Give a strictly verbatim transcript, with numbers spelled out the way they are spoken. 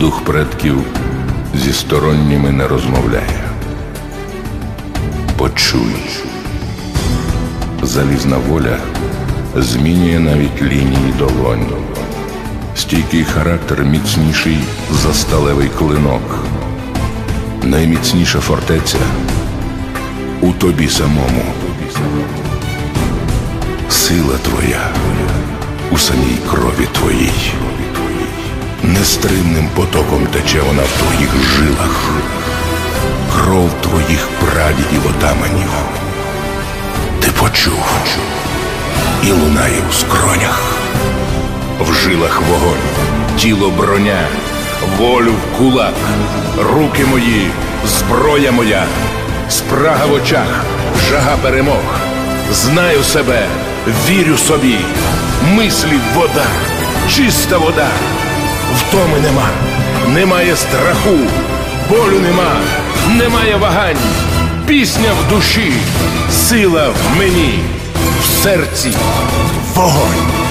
Дух предків зі сторонніми не розмовляє. Почуй. Залізна воля змінює навіть лінії долонь. Стійкий характер міцніший за сталевий клинок. Найміцніша фортеця у тобі самому. Сила твоя у самій крові твоїй. Нестримним потоком тече вона в твоїх жилах. Кров твоїх прадідів отаманів. Ти почув і лунає у скронях. В жилах вогонь, тіло броня, волю в кулак. Руки мої, зброя моя, спрага в очах, жага перемог. Знаю себе, вірю собі, мислі вода, чиста вода. Втоми нема, немає страху, болю нема, немає вагань. Пісня в душі, сила в мені, в серці вогонь.